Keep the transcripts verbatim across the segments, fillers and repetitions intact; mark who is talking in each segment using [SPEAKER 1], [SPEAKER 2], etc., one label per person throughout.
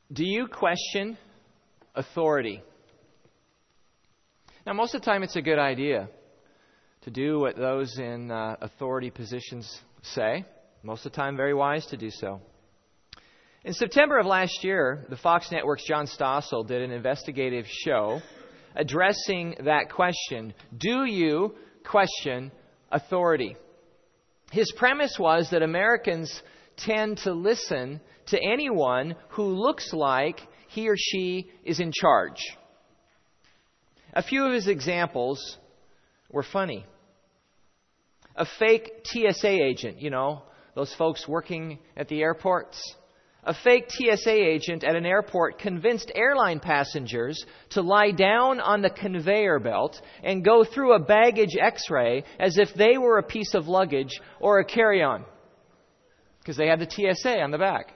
[SPEAKER 1] Do you question authority? Now, most of the time it's a good idea to do what those in uh, authority positions say. Most of the time, very wise to do so. In September of last year, the Fox Network's John Stossel did an investigative show addressing that question. Do you question authority? His premise was that Americans tend to listen to anyone who looks like he or she is in charge. A few of his examples were funny. A fake T S A agent, you know, those folks working at the airports. A fake T S A agent at an airport convinced airline passengers to lie down on the conveyor belt and go through a baggage x-ray as if they were a piece of luggage or a carry-on, because they had the T S A on the back.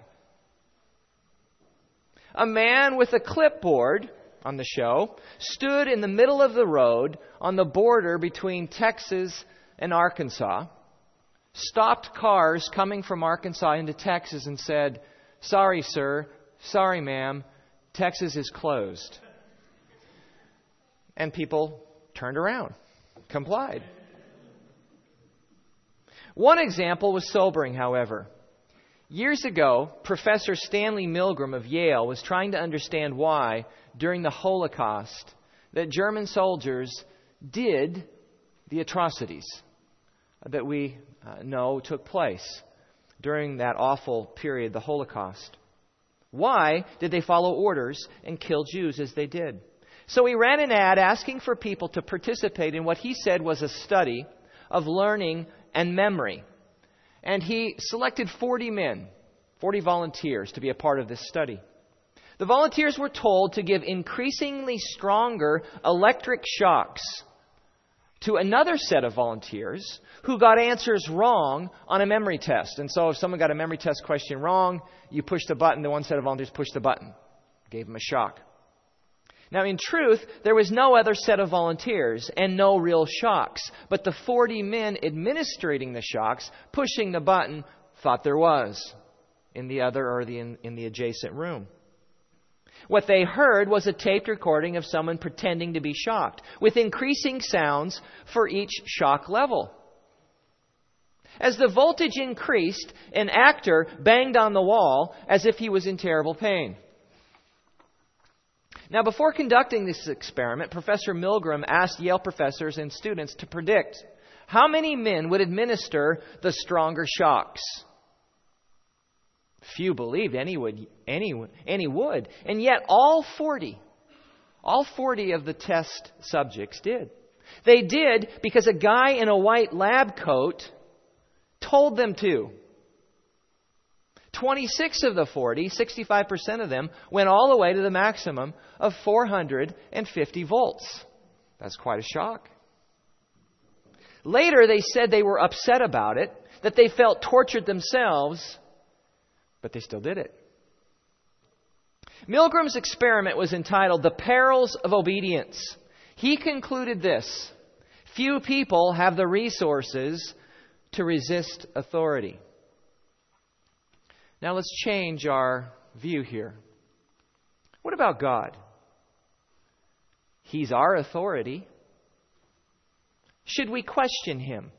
[SPEAKER 1] A man with a clipboard on the show stood in the middle of the road on the border between Texas and Arkansas, stopped cars coming from Arkansas into Texas and said, "Sorry, sir. Sorry, ma'am. Texas is closed." And people turned around, complied. One example was sobering, however. Years ago, Professor Stanley Milgram of Yale was trying to understand why, during the Holocaust, that German soldiers did the atrocities that we uh, know took place during that awful period, the Holocaust. Why did they follow orders and kill Jews as they did? So he ran an ad asking for people to participate in what he said was a study of learning and memory. And he selected forty men, forty volunteers to be a part of this study. The volunteers were told to give increasingly stronger electric shocks to another set of volunteers who got answers wrong on a memory test. And so if someone got a memory test question wrong, you push the button, the one set of volunteers pushed the button. Gave them a shock. Now, in truth, there was no other set of volunteers and no real shocks. But the forty men administering the shocks, pushing the button, thought there was in the other or the in, in the adjacent room. What they heard was a taped recording of someone pretending to be shocked, with increasing sounds for each shock level. As the voltage increased, an actor banged on the wall as if he was in terrible pain. Now, before conducting this experiment, Professor Milgram asked Yale professors and students to predict how many men would administer the stronger shocks. Few believed any would, any, any would. And yet all forty, all forty of the test subjects did. They did because a guy in a white lab coat told them to. twenty-six of the forty, sixty-five percent of them, went all the way to the maximum of four hundred fifty volts. That's quite a shock. Later, they said they were upset about it, that they felt tortured themselves, but they still did it. Milgram's experiment was entitled "The Perils of Obedience." He concluded this: few people have the resources to resist authority. Now let's change our view here. What about God? He's our authority. Should we question Him?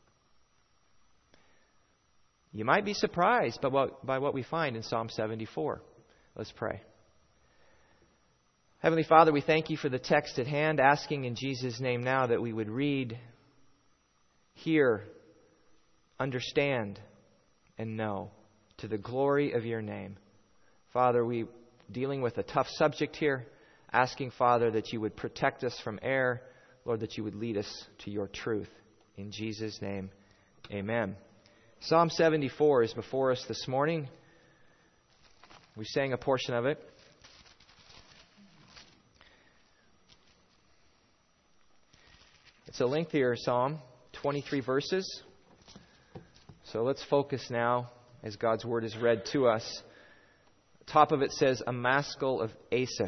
[SPEAKER 1] You might be surprised by what, by what we find in Psalm seventy-four. Let's pray. Heavenly Father, we thank You for the text at hand, asking in Jesus' name now that we would read, hear, understand, and know, to the glory of Your name. Father, we dealing with a tough subject here, asking, Father, that You would protect us from error. Lord, that You would lead us to Your truth. In Jesus' name, amen. Psalm seventy-four is before us this morning. We sang a portion of it. It's a lengthier psalm, twenty-three verses. So let's focus now as God's Word is read to us. Top of it says, a maskil of Asaph.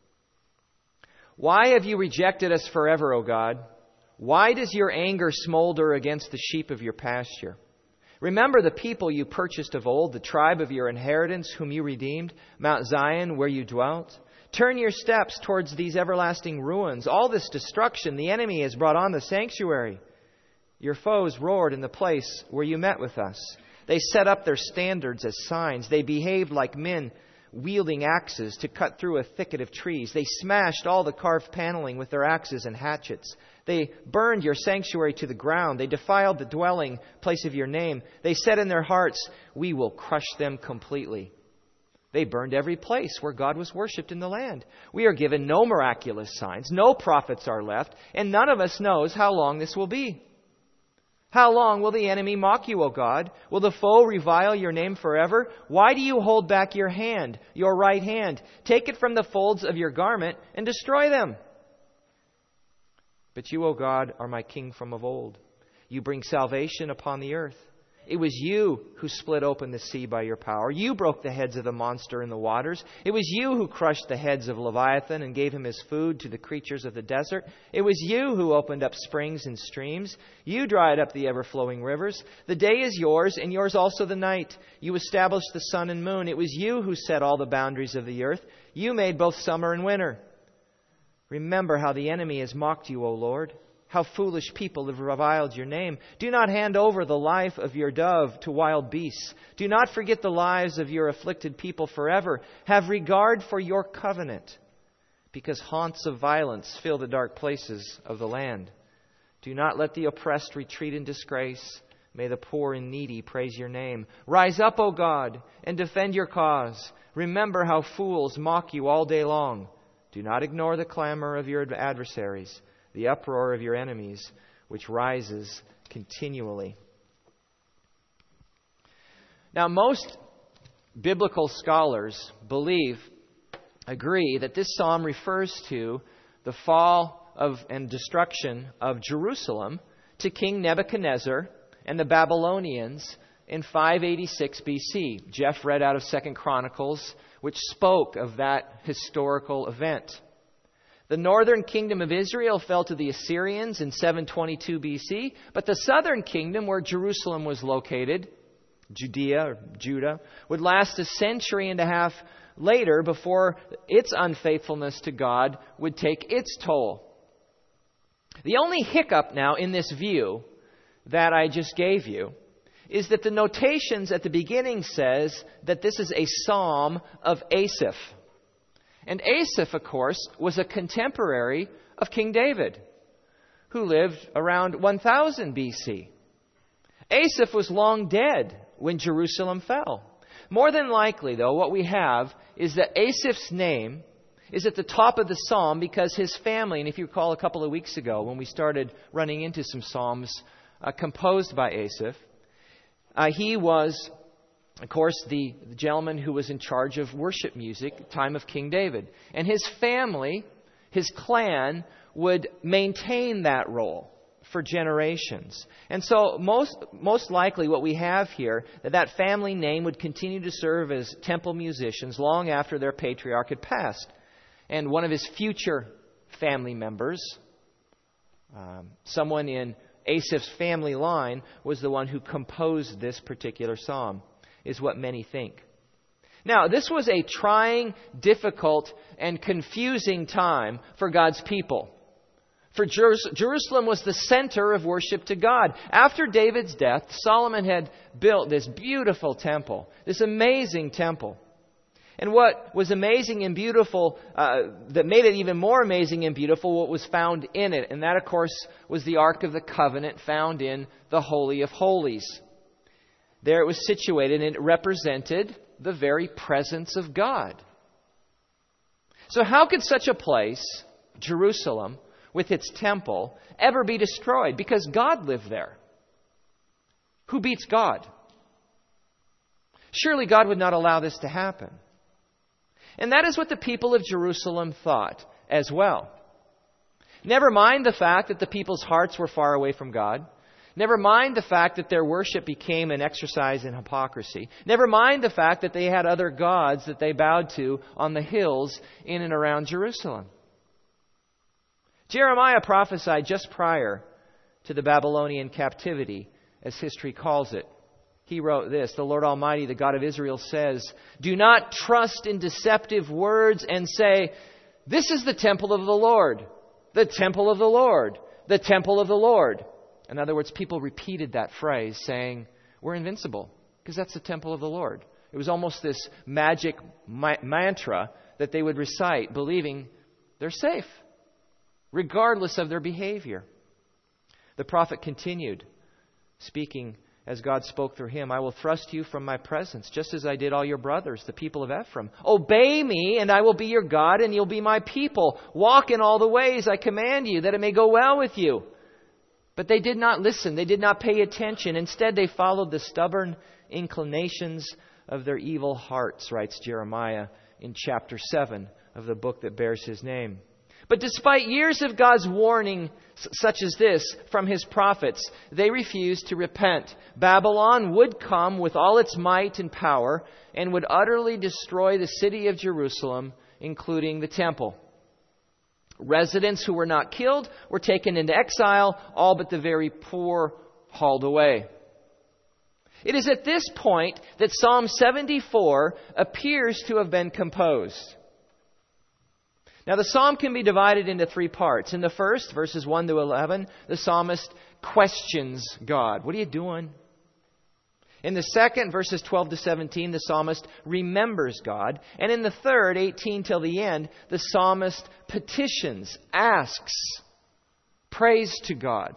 [SPEAKER 1] Why have You rejected us forever, O God? Why does Your anger smolder against the sheep of Your pasture? Remember the people you purchased of old, the tribe of your inheritance whom you redeemed, Mount Zion where you dwelt. Turn your steps towards these everlasting ruins. All this destruction the enemy has brought on the sanctuary. Your foes roared in the place where you met with us. They set up their standards as signs. They behaved like men wielding axes to cut through a thicket of trees. They smashed all the carved paneling with their axes and hatchets. They burned your sanctuary to the ground. They defiled the dwelling place of your name. They said in their hearts, we will crush them completely. They burned every place where God was worshipped in the land. We are given no miraculous signs. No prophets are left. And none of us knows how long this will be. How long will the enemy mock you, O God? Will the foe revile your name forever? Why do you hold back your hand, your right hand? Take it from the folds of your garment and destroy them. But you, O God, are my king from of old. You bring salvation upon the earth. It was you who split open the sea by your power. You broke the heads of the monster in the waters. It was you who crushed the heads of Leviathan and gave him his food to the creatures of the desert. It was you who opened up springs and streams. You dried up the ever-flowing rivers. The day is yours, and yours also the night. You established the sun and moon. It was you who set all the boundaries of the earth. You made both summer and winter. Remember how the enemy has mocked you, O Lord. How foolish people have reviled your name. Do not hand over the life of your dove to wild beasts. Do not forget the lives of your afflicted people forever. Have regard for your covenant, because haunts of violence fill the dark places of the land. Do not let the oppressed retreat in disgrace. May the poor and needy praise your name. Rise up, O God, and defend your cause. Remember how fools mock you all day long. Do not ignore the clamor of your adversaries, the uproar of your enemies, which rises continually. Now, most biblical scholars believe, agree, that this psalm refers to the fall of and destruction of Jerusalem to King Nebuchadnezzar and the Babylonians in five eighty-six B C. Jeff read out of Second Chronicles, which spoke of that historical event. The northern kingdom of Israel fell to the Assyrians in seven twenty-two B C, but the southern kingdom, where Jerusalem was located, Judea or Judah, would last a century and a half later before its unfaithfulness to God would take its toll. The only hiccup now in this view that I just gave you is that the notations at the beginning says that this is a psalm of Asaph. And Asaph, of course, was a contemporary of King David, who lived around one thousand B C. Asaph was long dead when Jerusalem fell. More than likely, though, what we have is that Asaph's name is at the top of the psalm because his family, and if you recall a couple of weeks ago when we started running into some psalms uh, composed by Asaph, uh, he was, of course, the, the gentleman who was in charge of worship music, time of King David. And his family, his clan, would maintain that role for generations. And so most most likely what we have here, that that family name would continue to serve as temple musicians long after their patriarch had passed. And one of his future family members, um, someone in Asaph's family line, was the one who composed this particular psalm, is what many think. Now, this was a trying, difficult, and confusing time for God's people. For Jerus- Jerusalem was the center of worship to God. After David's death, Solomon had built this beautiful temple, this amazing temple. And what was amazing and beautiful, uh, that made it even more amazing and beautiful, what was found in it. And that, of course, was the Ark of the Covenant found in the Holy of Holies. There it was situated, and it represented the very presence of God. So how could such a place, Jerusalem, with its temple, ever be destroyed? Because God lived there. Who beats God? Surely God would not allow this to happen. And that is what the people of Jerusalem thought as well. Never mind the fact that the people's hearts were far away from God. Never mind the fact that their worship became an exercise in hypocrisy. Never mind the fact that they had other gods that they bowed to on the hills in and around Jerusalem. Jeremiah prophesied just prior to the Babylonian captivity, as history calls it. He wrote this, "The Lord Almighty, the God of Israel says, do not trust in deceptive words and say, this is the temple of the Lord, the temple of the Lord, the temple of the Lord." In other words, people repeated that phrase saying, we're invincible because that's the temple of the Lord. It was almost this magic ma- mantra that they would recite, believing they're safe, regardless of their behavior. The prophet continued, speaking as God spoke through him, "I will thrust you from my presence, just as I did all your brothers, the people of Ephraim. Obey me, and I will be your God, and you'll be my people. Walk in all the ways I command you, that it may go well with you." But they did not listen. They did not pay attention. Instead, they followed the stubborn inclinations of their evil hearts, writes Jeremiah in chapter seven of the book that bears his name. But despite years of God's warning such as this from his prophets, they refused to repent. Babylon would come with all its might and power and would utterly destroy the city of Jerusalem, including the temple. Residents who were not killed were taken into exile, all but the very poor hauled away. It is at this point that Psalm seventy-four appears to have been composed. Now, the psalm can be divided into three parts. In the first, verses one to eleven, the psalmist questions God. What are you doing? In the second, verses twelve to seventeen, the psalmist remembers God. And in the third, eighteen till the end, the psalmist petitions, asks, prays to God.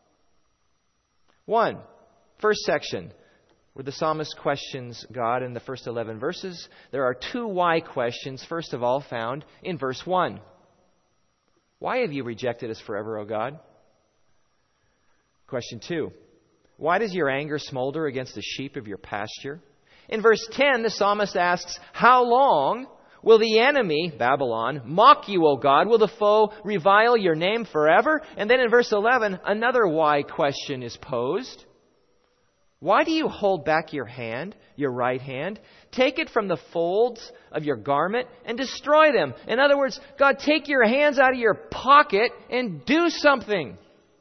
[SPEAKER 1] One, first section, where the psalmist questions God in the first eleven verses. There are two why questions, first of all, found in verse one. Why have you rejected us forever, O God? Question two. Why does your anger smolder against the sheep of your pasture? In verse ten, the psalmist asks, how long will the enemy, Babylon, mock you, O God? Will the foe revile your name forever? And then in verse eleven, another why question is posed. Why do you hold back your hand, your right hand? Take it from the folds of your garment and destroy them. In other words, God, take your hands out of your pocket and do something.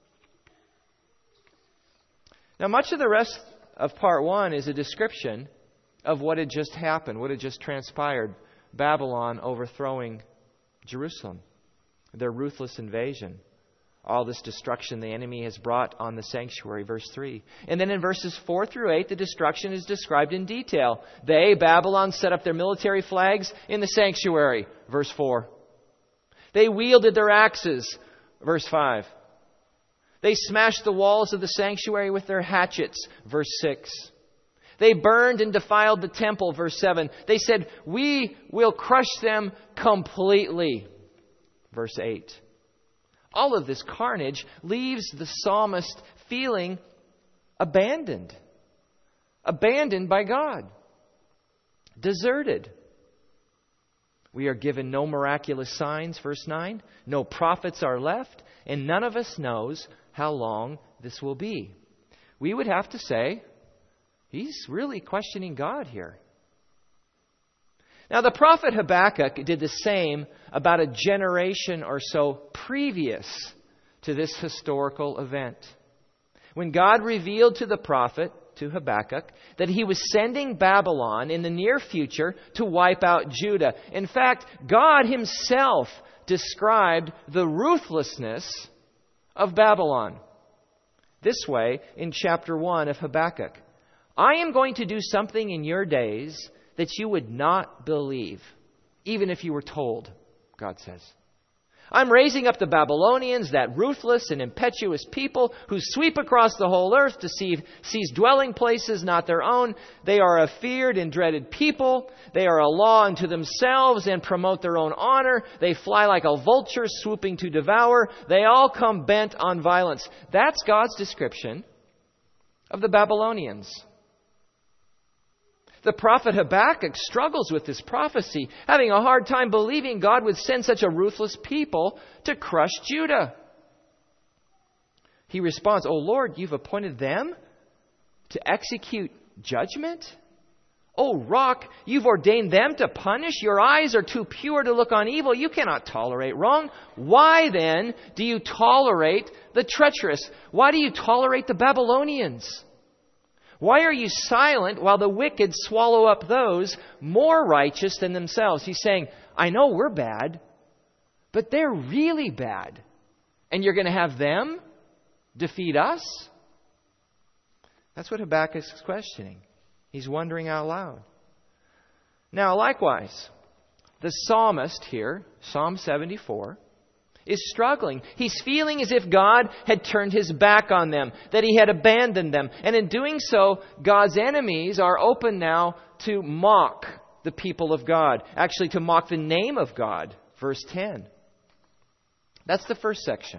[SPEAKER 1] Now, much of the rest of part one is a description of what had just happened, what had just transpired. Babylon overthrowing Jerusalem, their ruthless invasion. All this destruction the enemy has brought on the sanctuary, verse three. And then in verses four through eight, the destruction is described in detail. They, Babylon, set up their military flags in the sanctuary, verse four. They wielded their axes, verse five. They smashed the walls of the sanctuary with their hatchets, verse six. They burned and defiled the temple, verse seven. They said, we will crush them completely, verse eight. All of this carnage leaves the psalmist feeling abandoned. Abandoned by God. Deserted. We are given no miraculous signs, verse nine. No prophets are left, and none of us knows how long this will be. We would have to say, he's really questioning God here. Now, the prophet Habakkuk did the same about a generation or so previous to this historical event. When God revealed to the prophet, to Habakkuk, that he was sending Babylon in the near future to wipe out Judah. In fact, God himself described the ruthlessness of Babylon this way in chapter one of Habakkuk. I am going to do something in your days that you would not believe, even if you were told, God says. I'm raising up the Babylonians, that ruthless and impetuous people who sweep across the whole earth to see, seize dwelling places not their own. They are a feared and dreaded people. They are a law unto themselves and promote their own honor. They fly like a vulture swooping to devour. They all come bent on violence. That's God's description of the Babylonians. The prophet Habakkuk struggles with this prophecy, having a hard time believing God would send such a ruthless people to crush Judah. He responds, "O Lord, you've appointed them to execute judgment? O rock, you've ordained them to punish? Your eyes are too pure to look on evil. You cannot tolerate wrong. Why then do you tolerate the treacherous? Why do you tolerate the Babylonians? Why are you silent while the wicked swallow up those more righteous than themselves? He's saying, I know we're bad, but they're really bad. And you're going to have them defeat us? That's what Habakkuk is questioning. He's wondering out loud. Now, likewise, the psalmist here, Psalm seventy-four, is struggling. He's feeling as if God had turned His back on them, that He had abandoned them. And in doing so, God's enemies are open now to mock the people of God. Actually, to mock the name of God. Verse ten. That's the first section.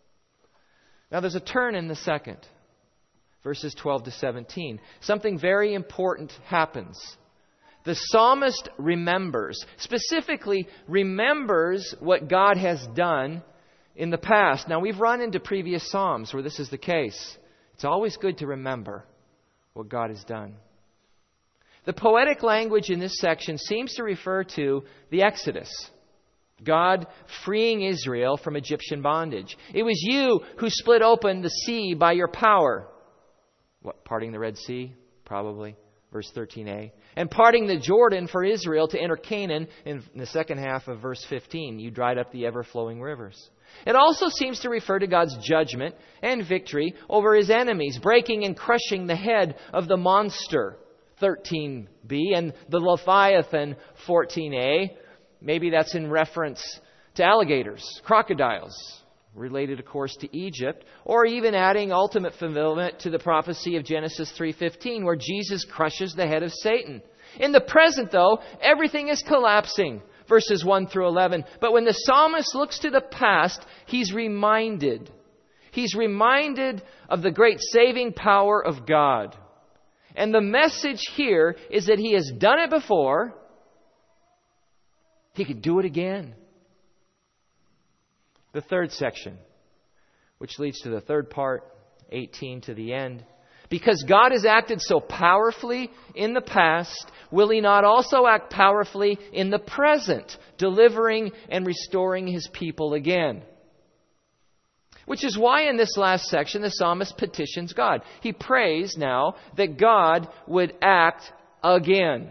[SPEAKER 1] Now there's a turn in the second. Verses twelve to seventeen. Something very important happens. The psalmist remembers, specifically remembers what God has done in the past. Now, we've run into previous psalms where this is the case. It's always good to remember what God has done. The poetic language in this section seems to refer to the Exodus. God freeing Israel from Egyptian bondage. It was you who split open the sea by your power. What, parting the Red Sea? Probably. Verse thirteen a. And parting the Jordan for Israel to enter Canaan in the second half of verse fifteen. You dried up the ever-flowing rivers. It also seems to refer to God's judgment and victory over His enemies, breaking and crushing the head of the monster, thirteen b, and the Leviathan, fourteen a. Maybe that's in reference to alligators, crocodiles, related, of course, to Egypt, or even adding ultimate fulfillment to the prophecy of Genesis three fifteen, where Jesus crushes the head of Satan. In the present, though, everything is collapsing, verses one through eleven. But when the psalmist looks to the past, he's reminded. He's reminded of the great saving power of God. And the message here is that He has done it before. He could do it again. The third section, which leads to the third part, eighteen to the end. Because God has acted so powerfully in the past, will He not also act powerfully in the present, delivering and restoring His people again? Which is why in this last section, the psalmist petitions God. He prays now that God would act again.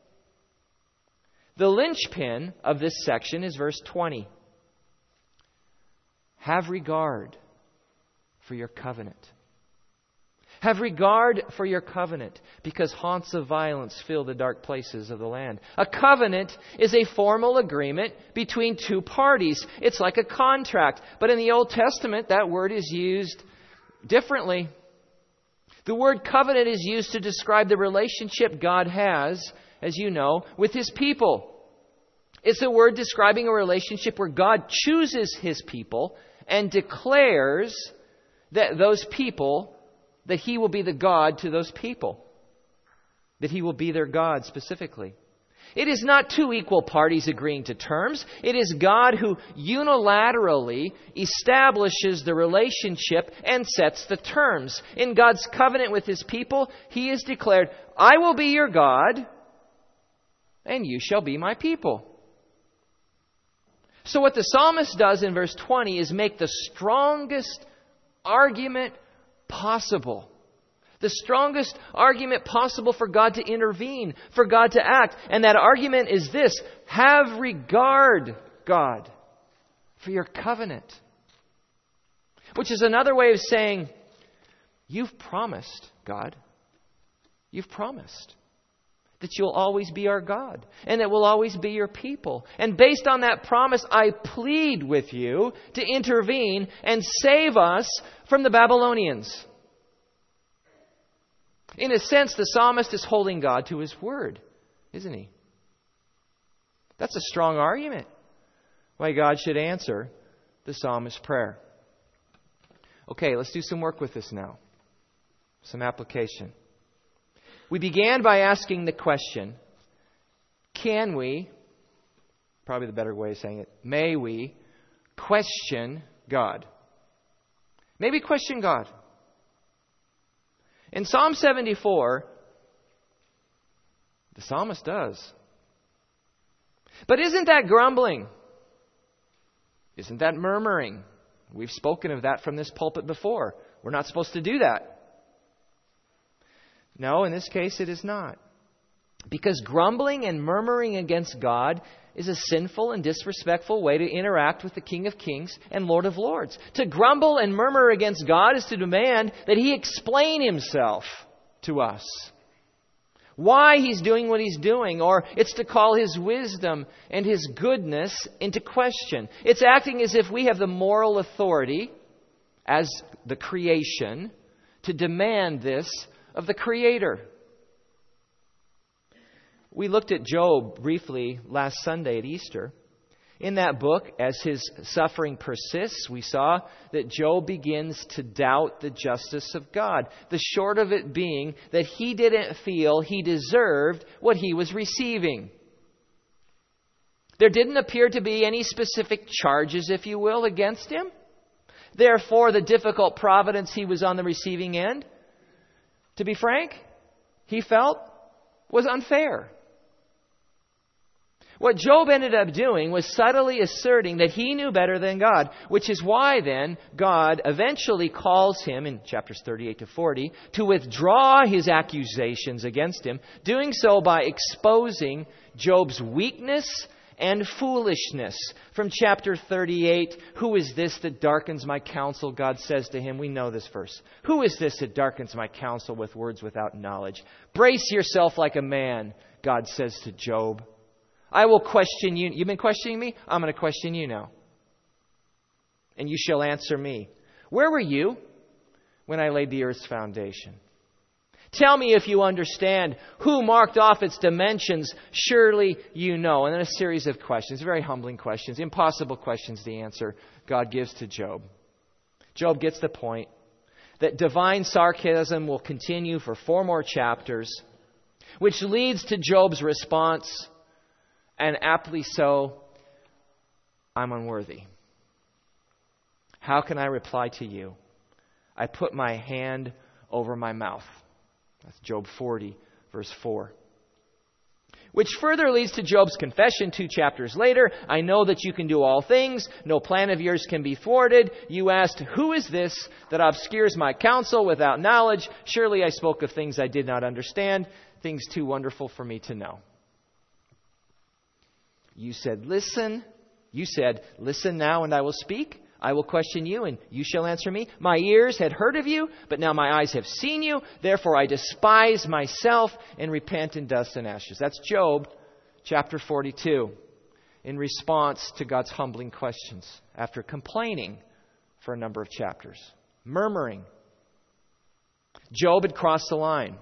[SPEAKER 1] The linchpin of this section is verse twenty. Have regard for your covenant. Have regard for your covenant, because haunts of violence fill the dark places of the land. A covenant is a formal agreement between two parties. It's like a contract. But in the Old Testament, that word is used differently. The word covenant is used to describe the relationship God has, as you know, with His people. It's a word describing a relationship where God chooses His people and declares that those people, that He will be the God to those people. That He will be their God specifically. It is not two equal parties agreeing to terms. It is God who unilaterally establishes the relationship and sets the terms. In God's covenant with His people, He has declared, I will be your God, and you shall be my people. So what the psalmist does in verse twenty is make the strongest argument possible. The strongest argument possible for God to intervene, for God to act. And that argument is this: have regard, God, for your covenant. Which is another way of saying, you've promised, God. You've promised that you'll always be our God and that we'll always be your people. And based on that promise, I plead with you to intervene and save us from the Babylonians. In a sense, the psalmist is holding God to His word, isn't he? That's a strong argument why God should answer the psalmist's prayer. Okay, let's do some work with this now. Some application. We began by asking the question, can we, probably the better way of saying it, may we question God? Maybe question God. In Psalm seventy-four, the psalmist does. But isn't that grumbling? Isn't that murmuring? We've spoken of that from this pulpit before. We're not supposed to do that. No, in this case it is not. Because grumbling and murmuring against God is a sinful and disrespectful way to interact with the King of Kings and Lord of Lords. To grumble and murmur against God is to demand that He explain Himself to us. Why He's doing what He's doing, or it's to call His wisdom and His goodness into question. It's acting as if we have the moral authority as the creation to demand this of the Creator. We looked at Job briefly last Sunday at Easter. In that book, as his suffering persists, we saw that Job begins to doubt the justice of God. The short of it being that he didn't feel he deserved what he was receiving. There didn't appear to be any specific charges, if you will, against him. Therefore, the difficult providence he was on the receiving end, to be frank, he felt was unfair. What Job ended up doing was subtly asserting that he knew better than God, which is why then God eventually calls him in chapters thirty-eight to forty to withdraw his accusations against him, doing so by exposing Job's weakness and foolishness. From chapter thirty-eight, who is this that darkens my counsel? God says to him. We know this verse. Who is this that darkens my counsel with words without knowledge? Brace yourself like a man, God says to Job. I will question you. You've been questioning me? I'm going to question you now. And you shall answer me. Where were you when I laid the earth's foundation? Tell me if you understand who marked off its dimensions. Surely you know. And then a series of questions, very humbling questions, impossible questions to answer, God gives to Job. Job gets the point that divine sarcasm will continue for four more chapters, which leads to Job's response, and aptly so, I'm unworthy. How can I reply to you? I put my hand over my mouth. That's Job forty, verse four. Which further leads to Job's confession two chapters later. I know that you can do all things. No plan of yours can be thwarted. You asked, who is this that obscures my counsel without knowledge? Surely I spoke of things I did not understand, things too wonderful for me to know. You said, listen. You said, listen now and I will speak. I will question you and you shall answer me. My ears had heard of you, but now my eyes have seen you. Therefore I despise myself and repent in dust and ashes. That's Job chapter forty-two in response to God's humbling questions after complaining for a number of chapters, murmuring. Job had crossed the line.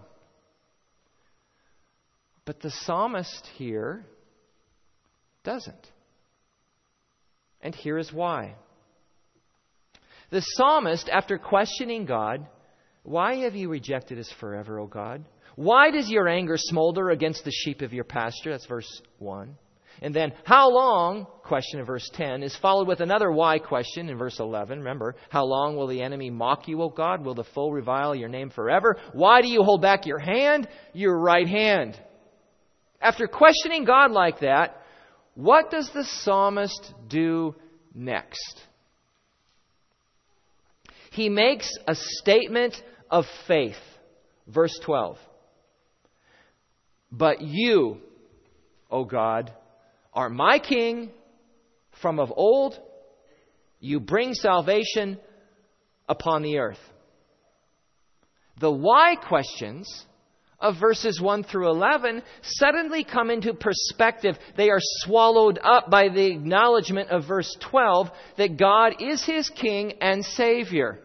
[SPEAKER 1] But the psalmist here doesn't. And here is why. The psalmist, after questioning God, why have you rejected us forever, O God? Why does your anger smolder against the sheep of your pasture? That's verse one. And then, how long, question in verse ten, is followed with another why question in verse eleven. Remember, how long will the enemy mock you, O God? Will the foe revile your name forever? Why do you hold back your hand, your right hand? After questioning God like that, what does the psalmist do next? He makes a statement of faith. Verse twelve. But you, O God, are my king from of old. You bring salvation upon the earth. The why questions of verses one through eleven suddenly come into perspective. They are swallowed up by the acknowledgement of verse twelve that God is his King and Savior.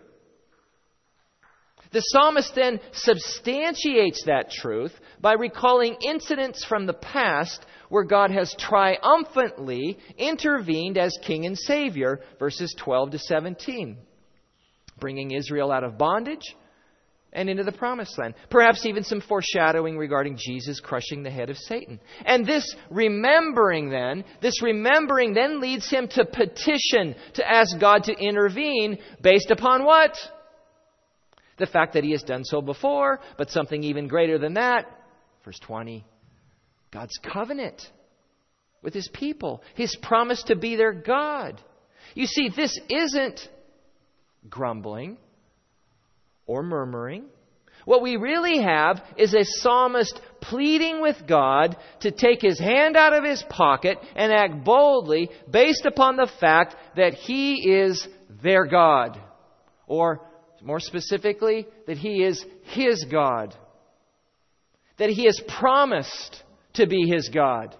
[SPEAKER 1] The psalmist then substantiates that truth by recalling incidents from the past where God has triumphantly intervened as King and Savior, verses twelve to seventeen, bringing Israel out of bondage and into the promised land. Perhaps even some foreshadowing regarding Jesus crushing the head of Satan. And this remembering then, this remembering then leads him to petition, to ask God to intervene based upon what? The fact that he has done so before, but something even greater than that. Verse twenty, God's covenant with his people. His promise to be their God. You see, this isn't grumbling or murmuring What we really have is a psalmist pleading with God to take his hand out of his pocket and act boldly based upon the fact that he is their God. Or, more specifically, that he is his God. That he has promised to be his God.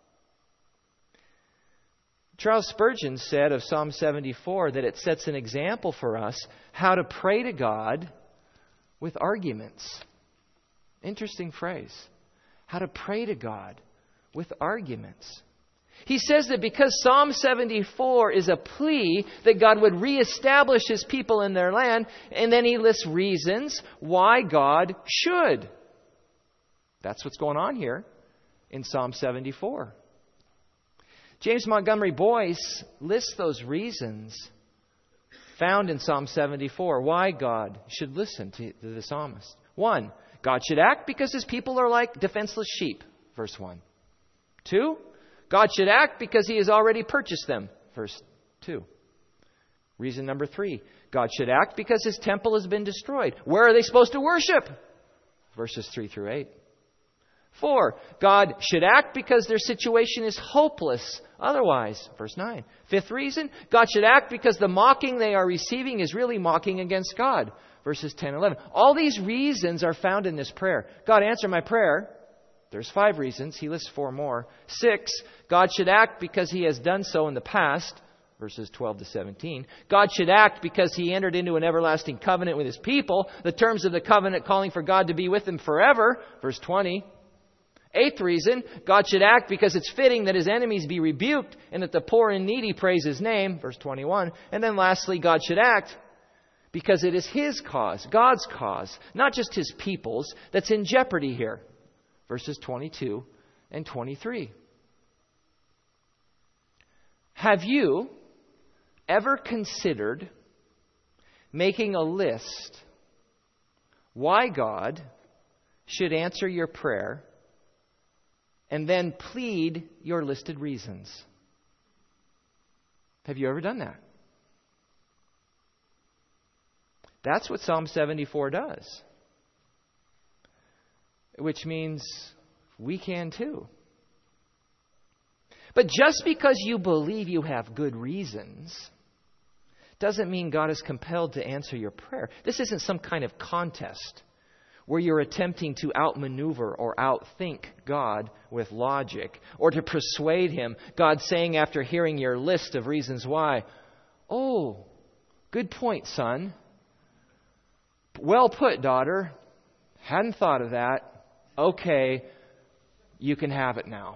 [SPEAKER 1] Charles Spurgeon said of Psalm seventy-four that it sets an example for us how to pray to God with arguments. Interesting phrase. How to pray to God with arguments. He says that because Psalm seventy-four is a plea that God would reestablish his people in their land, and then he lists reasons why God should. That's what's going on here in Psalm seventy-four. James Montgomery Boyce lists those reasons found in Psalm seventy-four why God should listen to the psalmist. One, God should act because his people are like defenseless sheep, verse one. Two, God should act because he has already purchased them, verse two. Reason number three, God should act because his temple has been destroyed. Where are they supposed to worship? Verses three through eight. Four, God should act because their situation is hopeless otherwise. Verse nine. Fifth reason, God should act because the mocking they are receiving is really mocking against God. Verses ten and eleven. All these reasons are found in this prayer. God, answer my prayer. There's five reasons. He lists four more. Six, God should act because he has done so in the past. Verses twelve to seventeen. God should act because he entered into an everlasting covenant with his people. The terms of the covenant calling for God to be with them forever. Verse twenty. Eighth reason, God should act because it's fitting that his enemies be rebuked and that the poor and needy praise his name. Verse twenty-one. And then lastly, God should act because it is his cause, God's cause, not just his people's, that's in jeopardy here. Verses twenty-two and twenty-three. Have you ever considered making a list why God should answer your prayer and then plead your listed reasons? Have you ever done that? That's what Psalm seventy-four does. Which means we can too. But just because you believe you have good reasons doesn't mean God is compelled to answer your prayer. This isn't some kind of contest where you're attempting to outmaneuver or outthink God with logic, or to persuade him. God saying after hearing your list of reasons why, "Oh, good point, son. Well put, daughter. Hadn't thought of that. Okay, you can have it now."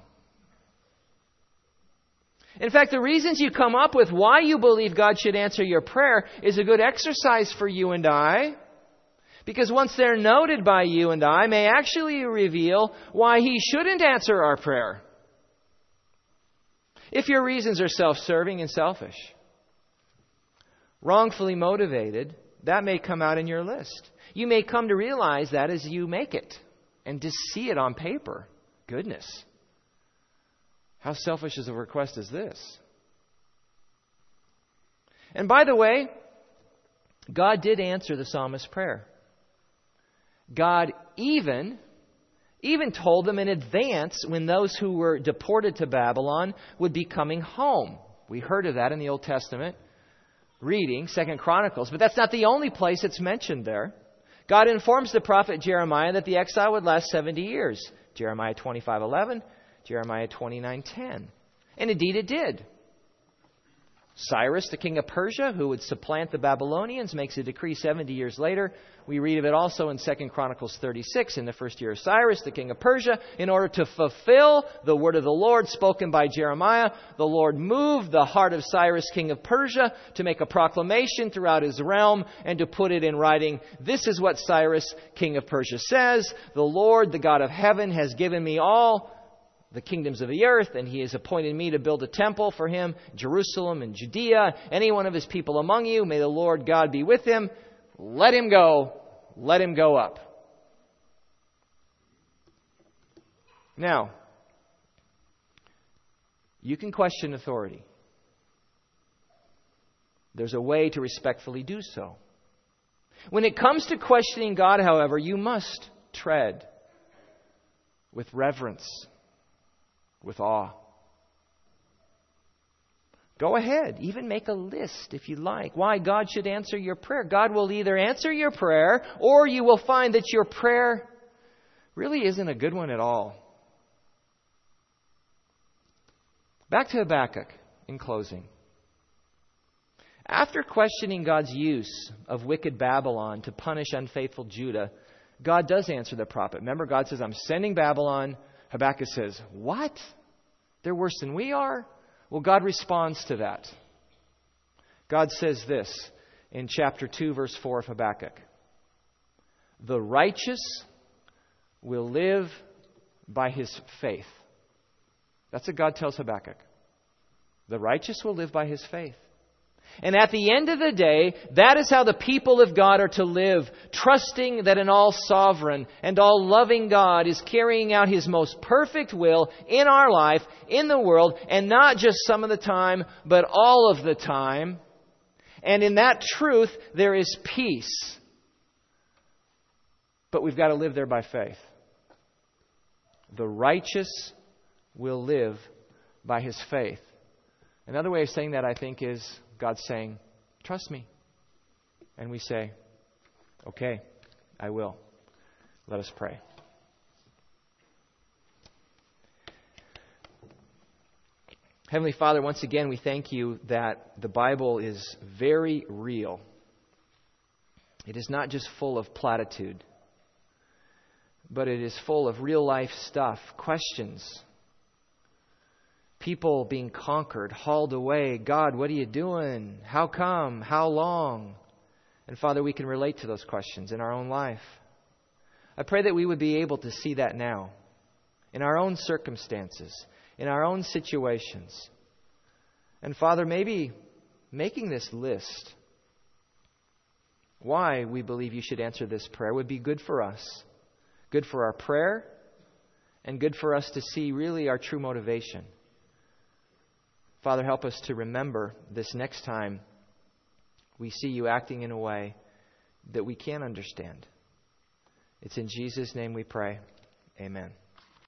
[SPEAKER 1] In fact, the reasons you come up with why you believe God should answer your prayer is a good exercise for you and I. Because once they're noted by you and I, may actually reveal why he shouldn't answer our prayer. If your reasons are self-serving and selfish, wrongfully motivated, that may come out in your list. You may come to realize that as you make it and just see it on paper. Goodness. How selfish is a request is this? And by the way, God did answer the psalmist's prayer. God even, even told them in advance when those who were deported to Babylon would be coming home. We heard of that in the Old Testament, reading Second Chronicles. But that's not the only place it's mentioned there. God informs the prophet Jeremiah that the exile would last seventy years. Jeremiah twenty-five eleven, Jeremiah twenty-nine ten. And indeed it did. Cyrus, the king of Persia, who would supplant the Babylonians, makes a decree seventy years later. We read of it also in Second Chronicles thirty-six, in the first year of Cyrus, the king of Persia. In order to fulfill the word of the Lord spoken by Jeremiah, the Lord moved the heart of Cyrus, king of Persia, to make a proclamation throughout his realm and to put it in writing. This is what Cyrus, king of Persia, says. The Lord, the God of heaven, has given me all the kingdoms of the earth, and he has appointed me to build a temple for him, Jerusalem and Judea. Any one of his people among you, may the Lord God be with him. Let him go. Let him go up. Now, you can question authority. There's a way to respectfully do so. When it comes to questioning God, however, you must tread with reverence, with awe. Go ahead, even make a list if you like, why God should answer your prayer. God will either answer your prayer, or you will find that your prayer really isn't a good one at all. Back to Habakkuk in closing. After questioning God's use of wicked Babylon to punish unfaithful Judah, God does answer the prophet. Remember, God says, I'm sending Babylon. Habakkuk says, what? They're worse than we are? Well, God responds to that. God says this in chapter two, verse four of Habakkuk. The righteous will live by his faith. That's what God tells Habakkuk. The righteous will live by his faith. And at the end of the day, that is how the people of God are to live, trusting that an all-sovereign and all-loving God is carrying out His most perfect will in our life, in the world, and not just some of the time, but all of the time. And in that truth, there is peace. But we've got to live there by faith. The righteous will live by his faith. Another way of saying that, I think, is God's saying, trust me. And we say, okay, I will. Let us pray. Heavenly Father, once again, we thank you that the Bible is very real. It is not just full of platitude, but it is full of real life stuff, questions, people being conquered, hauled away. God, what are you doing? How come? How long? And Father, we can relate to those questions in our own life. I pray that we would be able to see that now, in our own circumstances, in our own situations. And Father, maybe making this list, why we believe you should answer this prayer, would be good for us. Good for our prayer, and good for us to see really our true motivation. Father, help us to remember this next time we see you acting in a way that we can't understand. It's in Jesus' name we pray. Amen.